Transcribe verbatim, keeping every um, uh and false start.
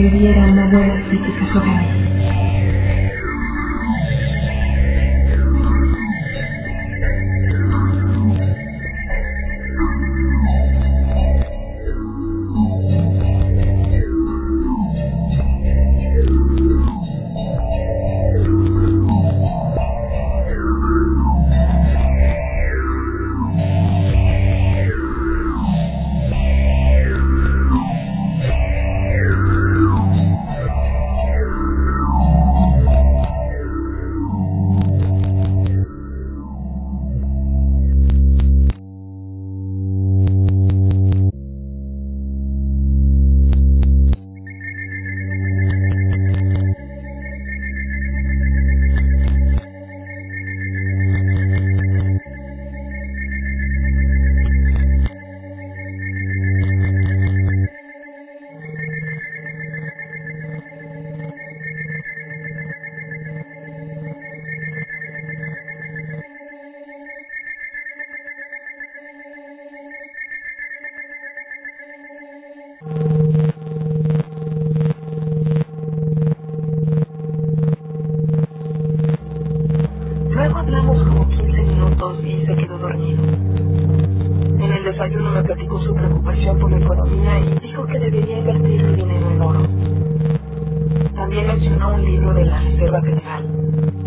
escribiera una buena crítica sobre mí. Luego hablamos como quince minutos y se quedó dormido. En el desayuno me platicó su preocupación por la economía y dijo que debería invertir el dinero en oro. También mencionó un libro de la Reserva Federal.